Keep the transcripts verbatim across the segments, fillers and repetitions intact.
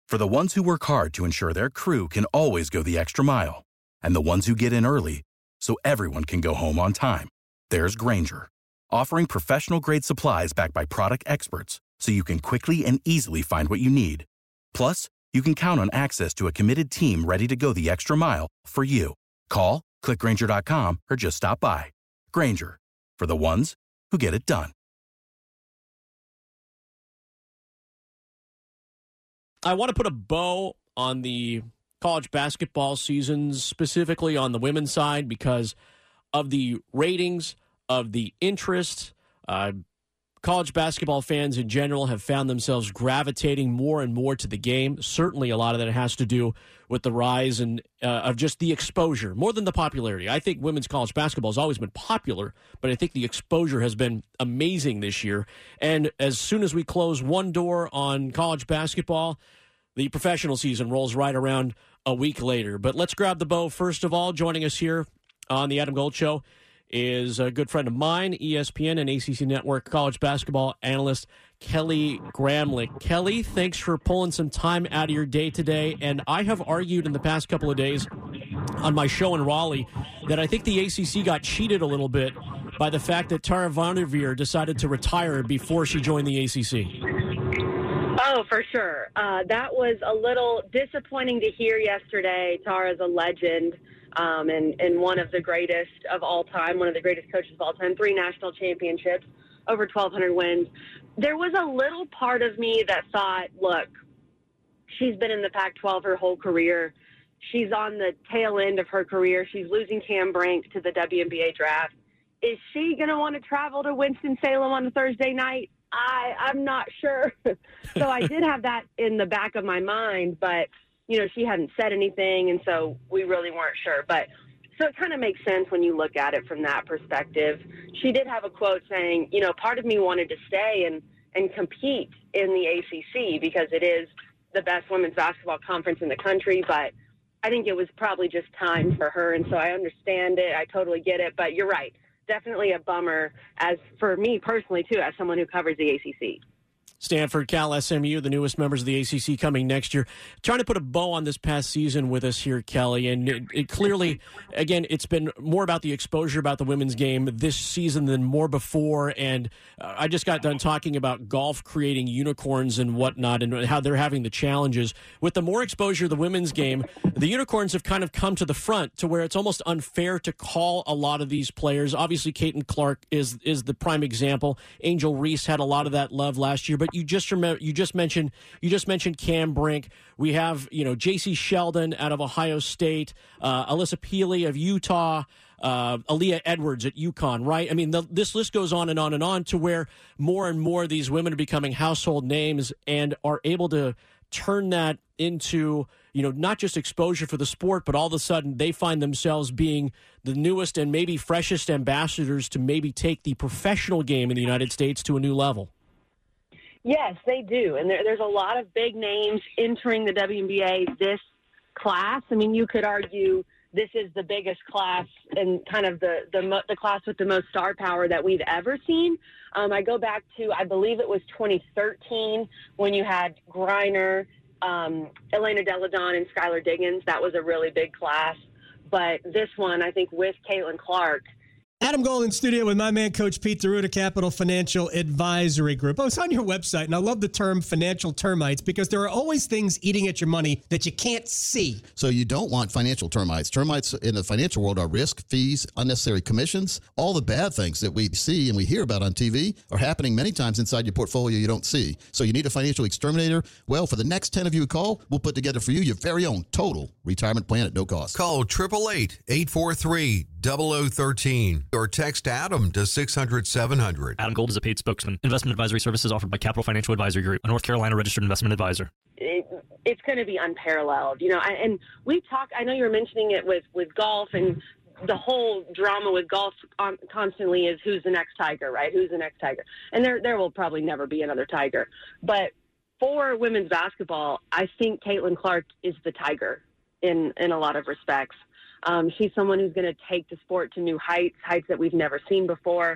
For the ones who work hard to ensure their crew can always go the extra mile, and the ones who get in early so everyone can go home on time, there's Grainger, offering professional-grade supplies backed by product experts so you can quickly and easily find what you need. Plus, you can count on access to a committed team ready to go the extra mile for you. Call, click Grainger dot com, or just stop by. Grainger, for the ones who get it done. I want to put a bow on the college basketball seasons, specifically on the women's side, because of the ratings, of the interest. Uh, college basketball fans in general have found themselves gravitating more and more to the game. Certainly a lot of that has to do with the rise and uh, of just the exposure, more than the popularity. I think women's college basketball has always been popular, but I think the exposure has been amazing this year. And as soon as we close one door on college basketball, the professional season rolls right around a week later. But let's grab the bow. First of all, joining us here on the Adam Gold Show is a good friend of mine, E S P N and A C C Network college basketball analyst Kelly Gramlich. Kelly, thanks for pulling some time out of your day today. And I have argued in the past couple of days on my show in Raleigh that I think the A C C got cheated a little bit by the fact that Tara Vanderveer decided to retire before she joined the A C C. Oh, for sure. Uh, that was a little disappointing to hear yesterday. Tara's a legend. Um, and, and one of the greatest of all time, one of the greatest coaches of all time, three national championships, over twelve hundred wins. There was a little part of me that thought, look, she's been in the Pac twelve her whole career. She's on the tail end of her career. She's losing Cam Brink to the W N B A draft. Is she going to want to travel to Winston-Salem on a Thursday night? I, I'm not sure. So I did have that in the back of my mind, but you know, she hadn't said anything, and so we really weren't sure. But so it kind of makes sense when you look at it from that perspective. She did have a quote saying, you know, part of me wanted to stay and, and compete in the A C C because it is the best women's basketball conference in the country, but I think it was probably just time for her, and so I understand it. I totally get it, but you're right. Definitely a bummer, as for me personally, too, as someone who covers the A C C. Stanford, Cal, S M U, the newest members of the A C C coming next year. Trying to put a bow on this past season with us here, Kelly. And it, it clearly, again, it's been more about the exposure about the women's game this season than more before. And uh, I just got done talking about golf creating unicorns and whatnot and how they're having the challenges. With the more exposure of the women's game, the unicorns have kind of come to the front to where it's almost unfair to call a lot of these players. Obviously, Caitlin Clark is is the prime example. Angel Reese had a lot of that love last year, but you just remember, you just mentioned you just mentioned Cam Brink. We have you know J C Sheldon out of Ohio State, uh, Alyssa Peely of Utah, uh, Aaliyah Edwards at UConn. Right? I mean, the, this list goes on and on and on to where more and more of these women are becoming household names and are able to turn that into you know not just exposure for the sport, but all of a sudden they find themselves being the newest and maybe freshest ambassadors to maybe take the professional game in the United States to a new level. Yes, they do. And there, there's a lot of big names entering the W N B A this class. I mean, you could argue this is the biggest class and kind of the, the, the class with the most star power that we've ever seen. Um, I go back to, I believe it was twenty thirteen when you had Griner, um, Elena Deladon, and Skylar Diggins. That was a really big class. But this one, I think with Caitlin Clark, Adam Gold in studio with my man, Coach Pete D'Arruda, Capital Financial Advisory Group. I was on your website, and I love the term financial termites because there are always things eating at your money that you can't see. So you don't want financial termites. Termites in the financial world are risk, fees, unnecessary commissions. All the bad things that we see and we hear about on T V are happening many times inside your portfolio you don't see. So you need a financial exterminator. Well, for the next ten of you who call, we'll put together for you your very own total retirement plan at no cost. Call eight eight eight, eight four three, zero zero one three or text Adam to six hundred, seven hundred. Adam Gold is a paid spokesman. Investment advisory services offered by Capital Financial Advisory Group, a North Carolina registered investment advisor. It, it's going to be unparalleled, you know. And we talk. I know you were mentioning it with with golf, and the whole drama with golf on, constantly is who's the next Tiger, right? Who's the next Tiger? And there there will probably never be another Tiger. But for women's basketball, I think Caitlin Clark is the Tiger in in a lot of respects. Um, she's someone who's going to take the sport to new heights, heights that we've never seen before.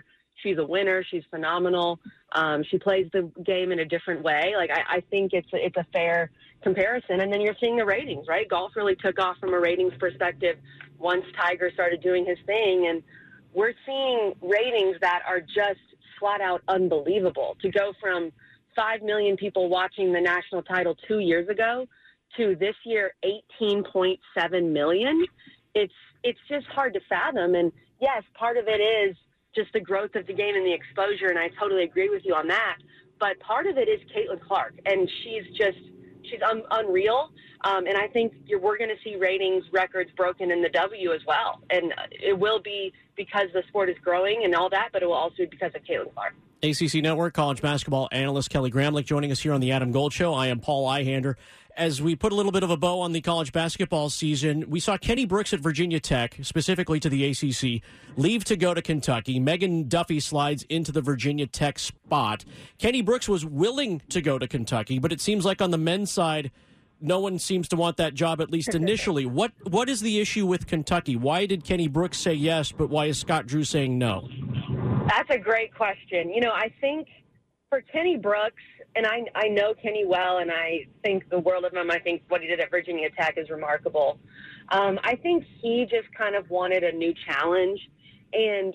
she's a winner. She's phenomenal. Um, she plays the game in a different way. Like, I, I think it's a, it's a fair comparison. And then you're seeing the ratings, right? Golf really took off from a ratings perspective once Tiger started doing his thing. And we're seeing ratings that are just flat out unbelievable. To go from five million people watching the national title two years ago to this year eighteen point seven million, it's it's just hard to fathom. And yes, part of it is just the growth of the game and the exposure, and I totally agree with you on that. But part of it is Caitlin Clark, and she's just she's un- unreal. Um, and I think you're, we're going to see ratings records broken in the W as well. And it will be because the sport is growing and all that, but it will also be because of Caitlin Clark. A C C Network college basketball analyst Kelly Gramlich joining us here on the Adam Gold Show. I am Paul Eihander. As we put a little bit of a bow on the college basketball season, we saw Kenny Brooks at Virginia Tech, specifically to the A C C, leave to go to Kentucky. Megan Duffy slides into the Virginia Tech spot. Kenny Brooks was willing to go to Kentucky, but it seems like on the men's side, no one seems to want that job, at least initially. What What is the issue with Kentucky? Why did Kenny Brooks say yes, but why is Scott Drew saying no? That's a great question. You know, I think for Kenny Brooks, and I, I know Kenny well, and I think the world of him. I think what he did at Virginia Tech is remarkable. Um, I think he just kind of wanted a new challenge. And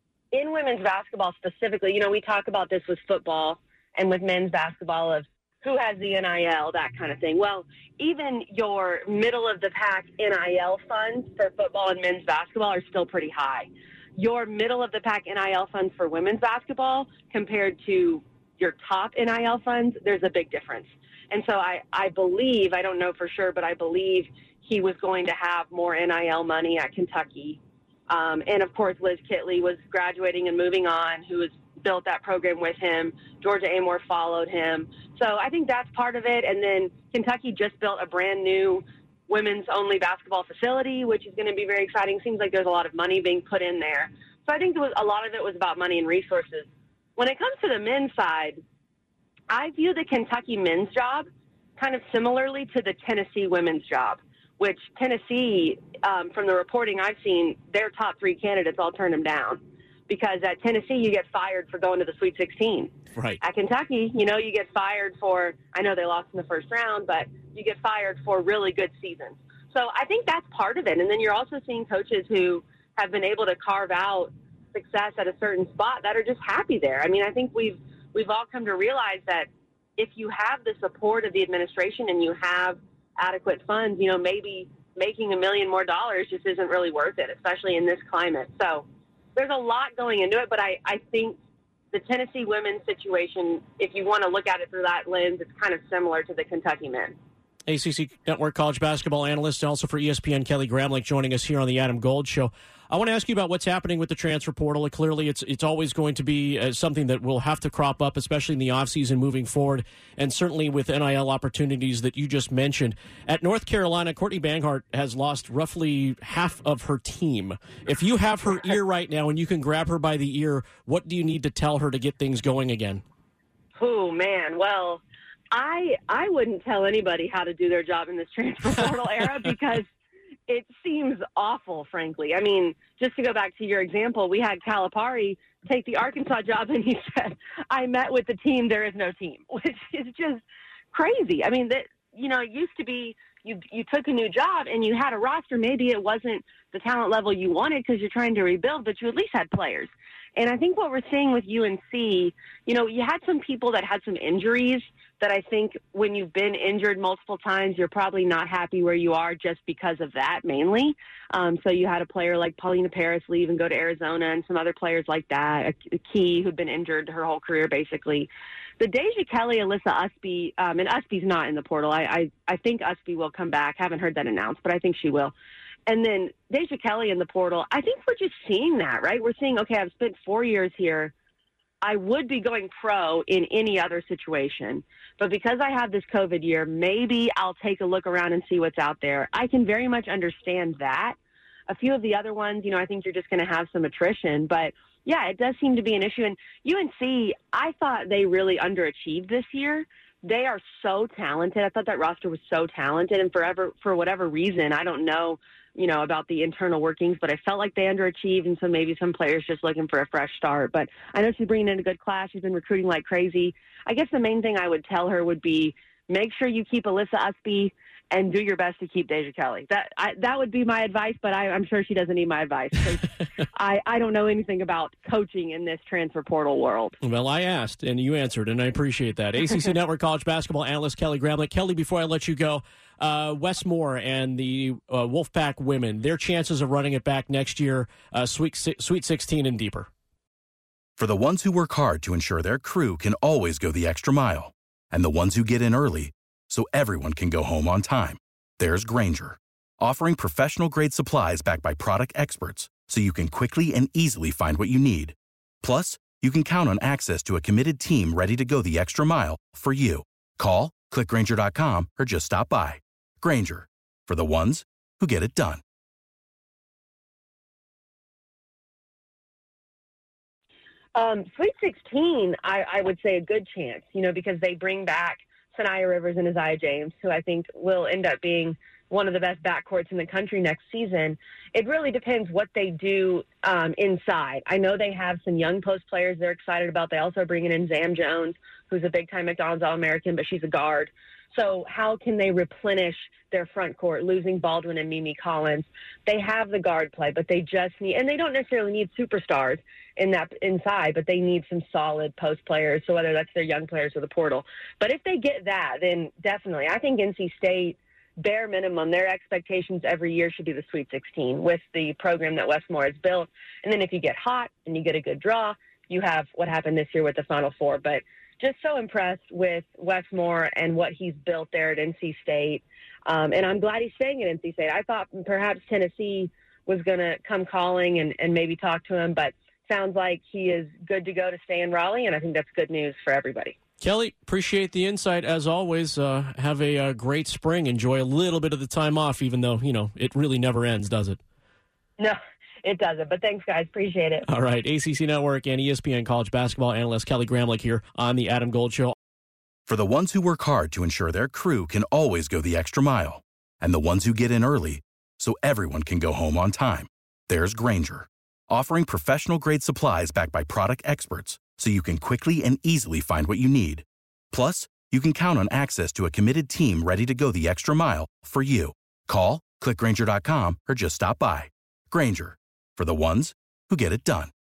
in women's basketball specifically, you know, we talk about this with football and with men's basketball of who has the N I L, that kind of thing. Well, even your middle-of-the-pack N I L funds for football and men's basketball are still pretty high. Your middle-of-the-pack N I L funds for women's basketball compared to your top N I L funds, there's a big difference. And so I, I believe, I don't know for sure, but I believe he was going to have more N I L money at Kentucky. Um, and, of course, Liz Kitley was graduating and moving on, who has built that program with him. Georgia Amore followed him. So I think that's part of it. And then Kentucky just built a brand new women's only basketball facility, which is going to be very exciting. Seems like there's a lot of money being put in there. So I think it was, a lot of it was about money and resources. When it comes to the men's side, I view the Kentucky men's job kind of similarly to the Tennessee women's job, which Tennessee, um, from the reporting I've seen, their top three candidates all turned them down. Because at Tennessee, you get fired for going to the Sweet sixteen. Right. At Kentucky, you know, you get fired for, I know they lost in the first round, but you get fired for really good seasons. So I think that's part of it. And then you're also seeing coaches who have been able to carve out success at a certain spot that are just happy there. I mean, I think we've we've all come to realize that if you have the support of the administration and you have adequate funds, you know, maybe making a million more dollars just isn't really worth it, especially in this climate. So there's a lot going into it, but I, I think the Tennessee women's situation, if you want to look at it through that lens, it's kind of similar to the Kentucky men. A C C Network college basketball analyst and also for E S P N, Kelly Gramlich, joining us here on the Adam Gold Show. I want to ask you about what's happening with the transfer portal. Clearly, it's it's always going to be uh, something that will have to crop up, especially in the offseason moving forward, and certainly with N I L opportunities that you just mentioned. At North Carolina, Courtney Banghart has lost roughly half of her team. If you have her ear right now and you can grab her by the ear, what do you need to tell her to get things going again? Oh, man. Well, I I wouldn't tell anybody how to do their job in this transfer portal era because it seems awful, frankly. I mean, just to go back to your example, we had Calipari take the Arkansas job, and he said, I met with the team, there is no team, which is just crazy. I mean, that you know, it used to be you you took a new job and you had a roster. Maybe it wasn't the talent level you wanted because you're trying to rebuild, but you at least had players. And I think what we're seeing with U N C, you know, you had some people that had some injuries that I think when you've been injured multiple times, you're probably not happy where you are just because of that mainly. Um, so you had a player like Paulina Paris leave and go to Arizona and some other players like that, a, a Key who'd been injured her whole career basically. The Deja Kelly, Alyssa Usby, um, and Usby's not in the portal. I, I, I think Usby will come back. Haven't heard that announced, but I think she will. And then Deja Kelly in the portal, I think we're just seeing that, right? We're seeing, okay, I've spent four years here. I would be going pro in any other situation. But because I have this COVID year, maybe I'll take a look around and see what's out there. I can very much understand that. A few of the other ones, you know, I think you're just going to have some attrition. But, yeah, it does seem to be an issue. And U N C, I thought they really underachieved this year. They are so talented. I thought that roster was so talented. And forever, for whatever reason, I don't know, you know, about the internal workings, but I felt like they underachieved, and so maybe some players just looking for a fresh start. But I know she's bringing in a good class. She's been recruiting like crazy. I guess the main thing I would tell her would be make sure you keep Alyssa Usby and do your best to keep Deja Kelly. That I, that would be my advice, but I, I'm sure she doesn't need my advice. I, I don't know anything about coaching in this transfer portal world. Well, I asked, and you answered, and I appreciate that. A C C Network College Basketball analyst Kelly Gramlich. Kelly, before I let you go, uh, Wes Moore and the uh, Wolfpack women, their chances of running it back next year, uh, Sweet, Sweet sixteen and deeper. For the ones who work hard to ensure their crew can always go the extra mile, and the ones who get in early so everyone can go home on time, there's Grainger, offering professional-grade supplies backed by product experts so you can quickly and easily find what you need. Plus, you can count on access to a committed team ready to go the extra mile for you. Call, click Grainger dot com, or just stop by. Grainger, for the ones who get it done. Um, Sweet sixteen, I, I would say a good chance, you know, because they bring back Sanaya Rivers and Isaiah James, who I think will end up being one of the best backcourts in the country next season. It really depends what they do um, inside. I know they have some young post players they're excited about. They also are bringing in Zam Jones, who's a big-time McDonald's All-American, but she's a guard. So how can they replenish their front court, losing Baldwin and Mimi Collins? They have the guard play, but they just need – and they don't necessarily need superstars in that inside, but they need some solid post players, so whether that's their young players or the portal. But if they get that, then definitely. I think N C State, bare minimum, their expectations every year should be the Sweet sixteen with the program that Wes Moore has built. And then if you get hot and you get a good draw, you have what happened this year with the Final Four. But just so impressed with Wes Moore and what he's built there at N C State. Um, and I'm glad he's staying at N C State. I thought perhaps Tennessee was going to come calling and, and maybe talk to him, but sounds like he is good to go to stay in Raleigh, and I think that's good news for everybody. Kelly, appreciate the insight as always. Uh, have a, a great spring. Enjoy a little bit of the time off, even though, you know, it really never ends, does it? No, it doesn't. But thanks, guys. Appreciate it. All right. A C C Network and E S P N college basketball analyst Kelly Gramlich here on the Adam Gold Show. For the ones who work hard to ensure their crew can always go the extra mile, and the ones who get in early so everyone can go home on time, there's Grainger, offering professional-grade supplies backed by product experts so you can quickly and easily find what you need. Plus, you can count on access to a committed team ready to go the extra mile for you. Call, click Grainger dot com, or just stop by. Grainger, for the ones who get it done.